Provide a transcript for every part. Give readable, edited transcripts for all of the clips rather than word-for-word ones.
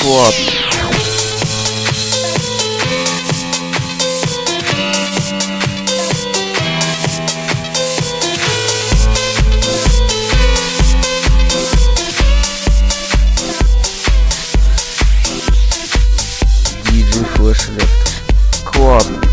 Club. DJ Flash Electro Club Mix.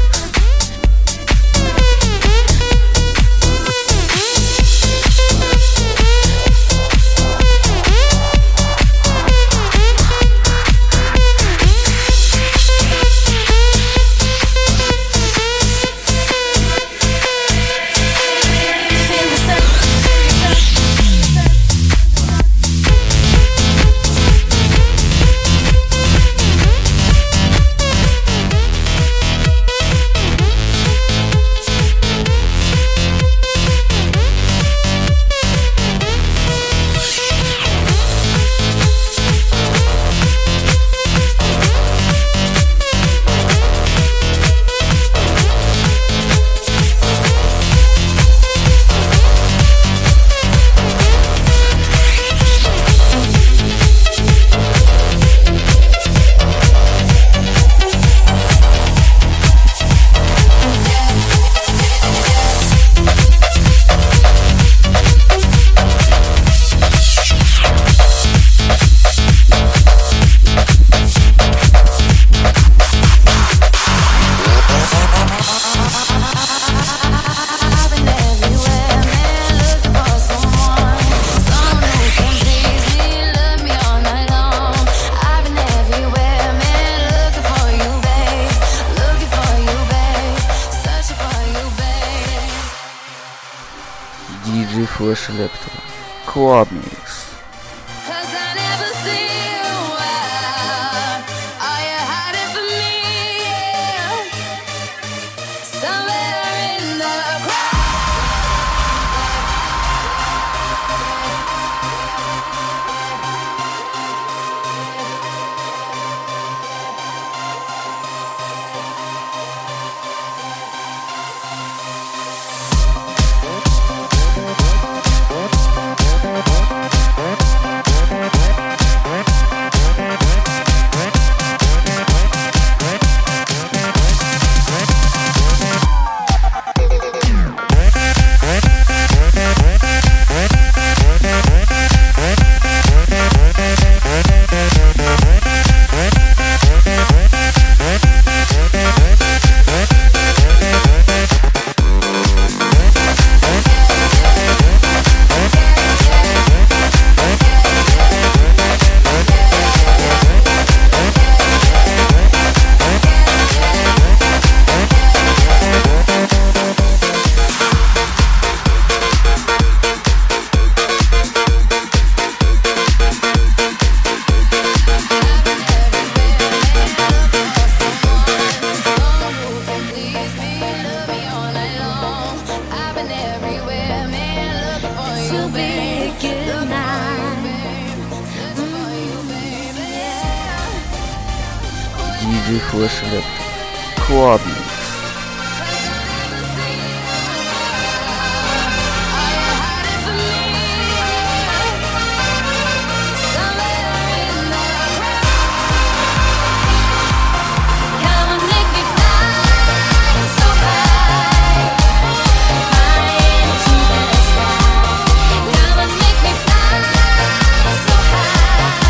DJ Flash Electro Club Mix. DJ Flash Electro Club Mix.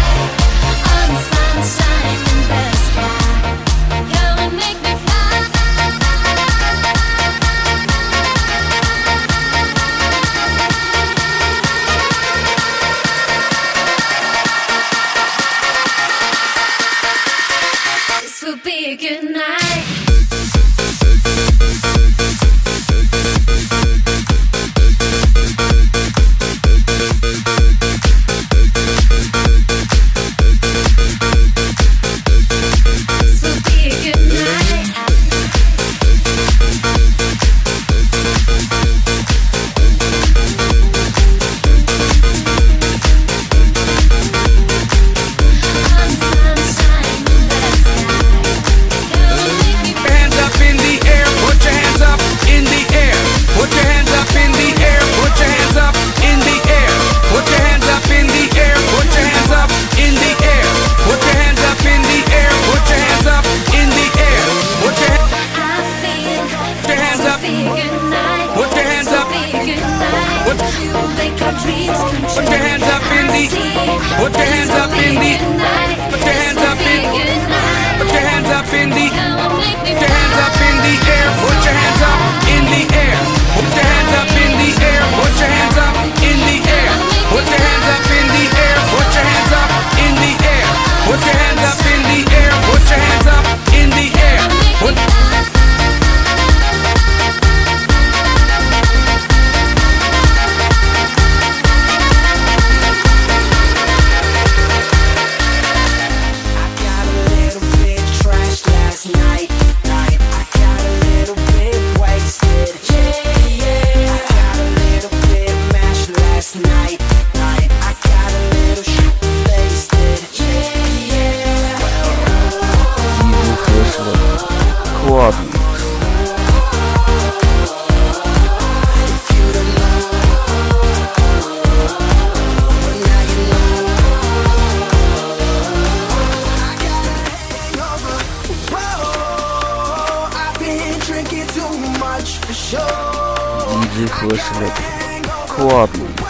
Sunshine in the sky. Come and make me fly. Put your hands up in the, put your hands up in, put your hands up in the, put your hands up in the air, put your hands up in the air, put your hands up in the air, put your hands up in the air, put your hands up in the air, put your hands up in the air, put your hands up in the air, put your hands up in the air, put DJ Flash Electro Club Mix.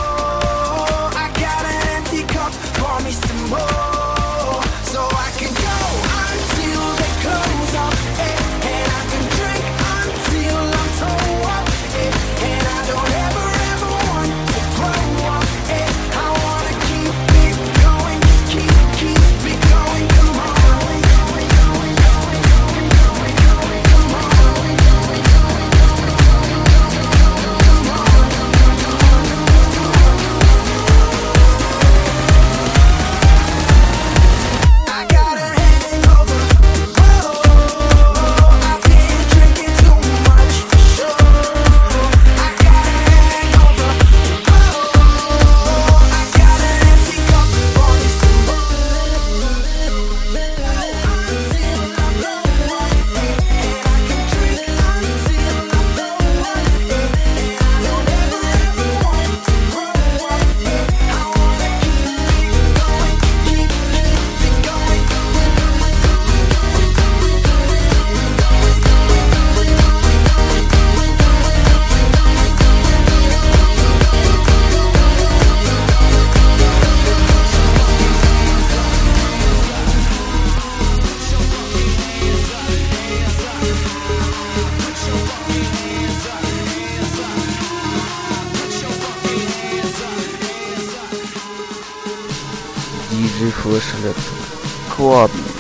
DJ Flash Electro Club Mix.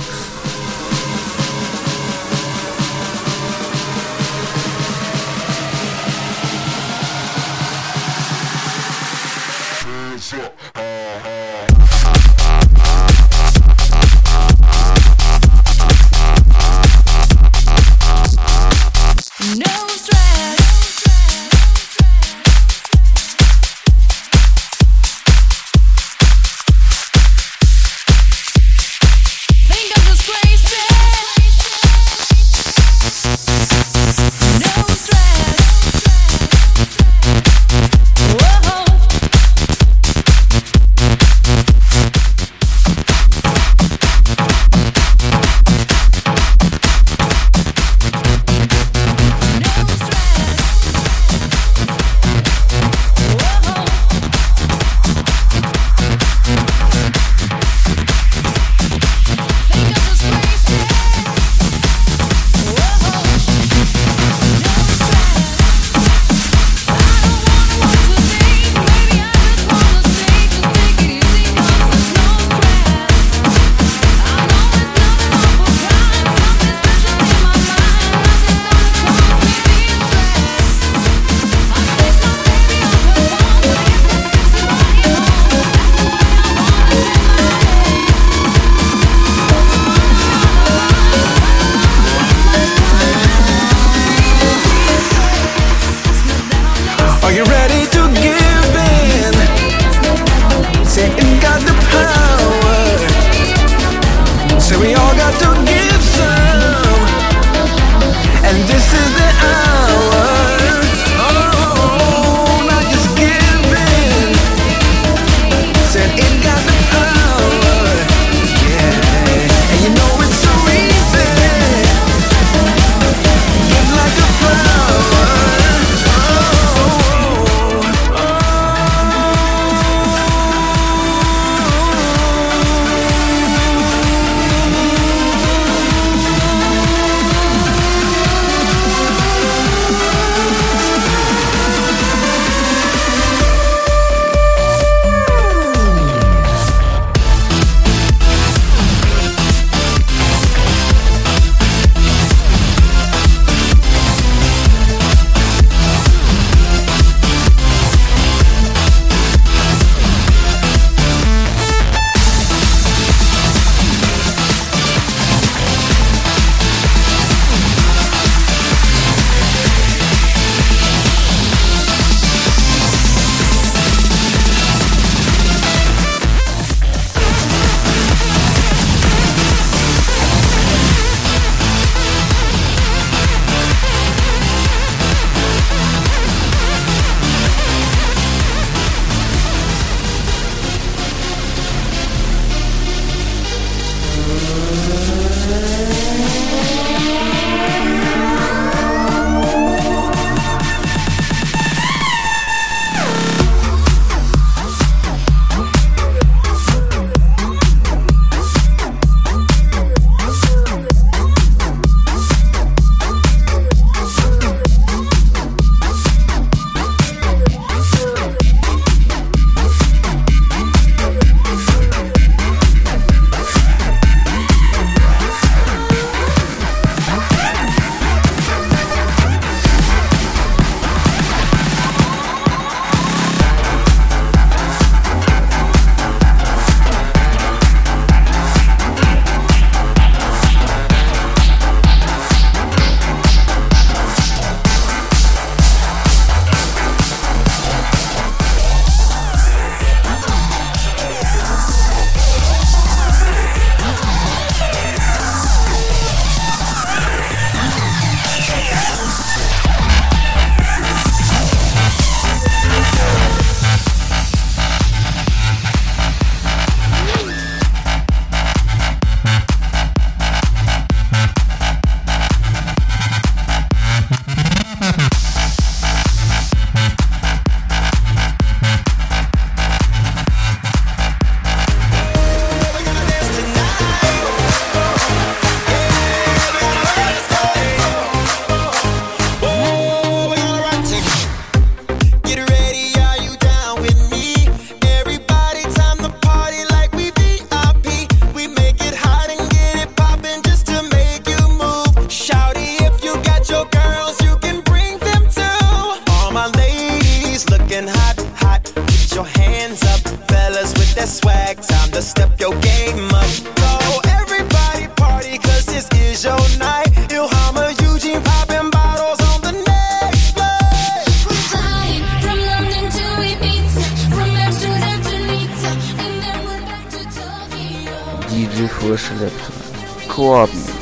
She's looking hot, hot. Put your hands up, fellas with that swag. Time to step your game up. Go, everybody party, cause this is your night. Ilhama, Eugene, popping bottles on the next flight. We're flying from London to Ibiza, from Amsterdam to Nizza, and then we're back to Tokyo. DJ Flash Electro. Club Mix.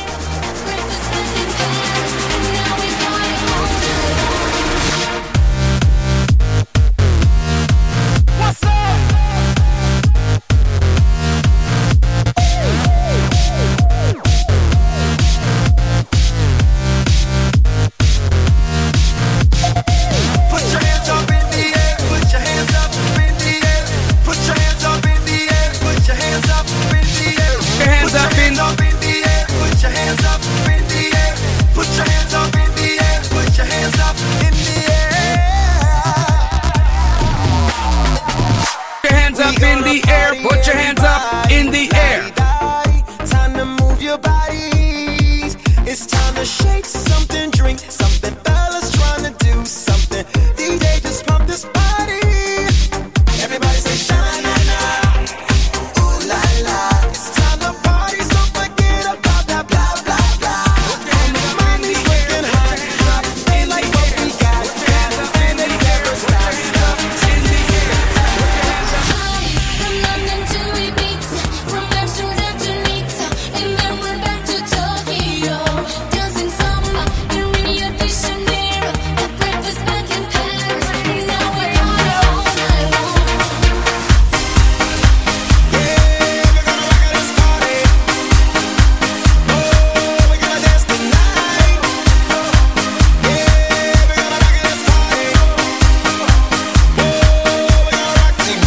Put your hands up in the air. Time to move your bodies. It's time to shake something, drink something. Fellas trying to do something. DJ, just pump this body. Everybody say sha-na-na. Ooh la la. It's time to party, so forget about that blah blah blah. And the money's looking hot, hot. Ain't like what we got. And they never stop. In the air. From London to Ibiza, from Amsterdam to Nizza, and then we're back to Tokyo. Dancing samba in Rio de Janeiro, at breakfast back in Paris. Now we're on all night long. Yeah, we're gonna rock at this party. Oh, we're gonna dance tonight. Yeah, we're gonna rock at this party. Oh, we're gonna rock tonight.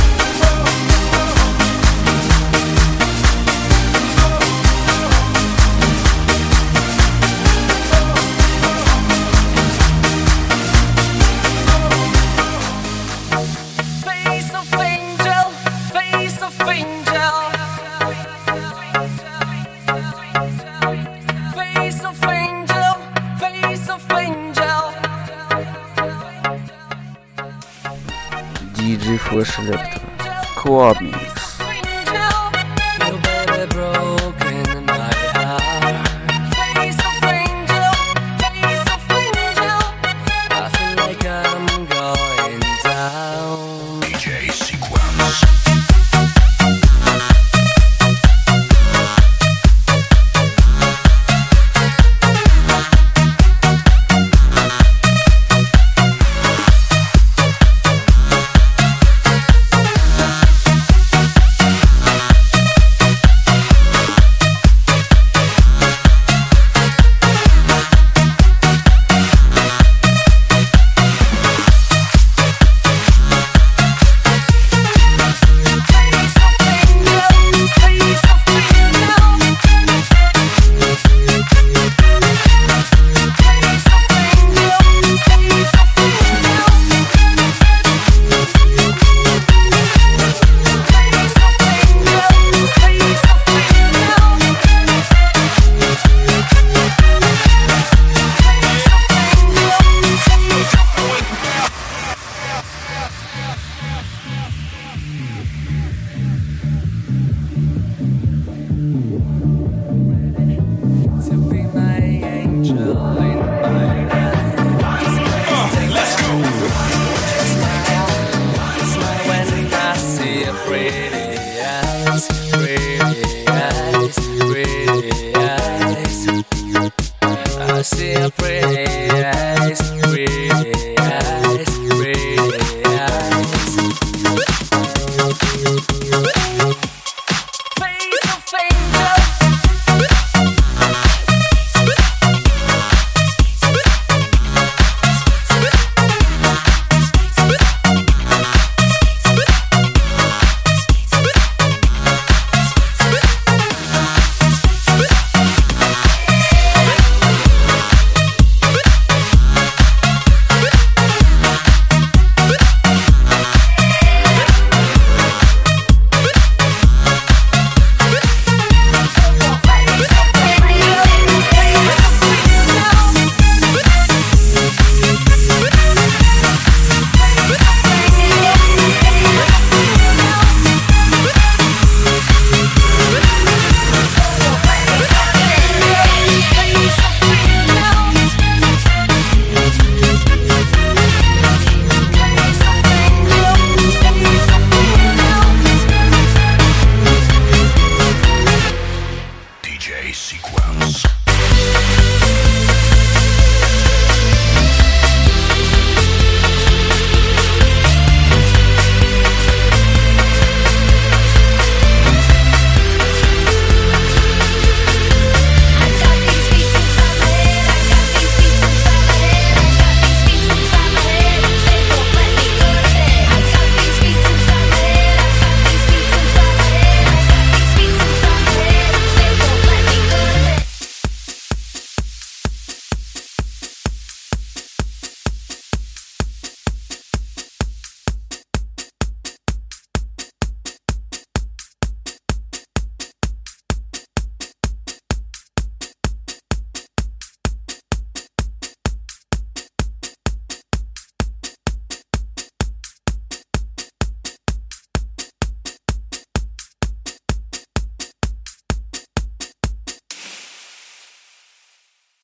Face of angel, face of angel. Face of angel, face of angel. DJ Flash Electro. Club Mix. Your baby broken my heart. Face of angel, face of angel. I feel like I'm going down. DJ Sequence. To be my angel in my life. Let's go. Smile when I see a pretty eyes, pretty eyes, pretty eyes. I see a pretty eyes, pretty eyes, pretty eyes.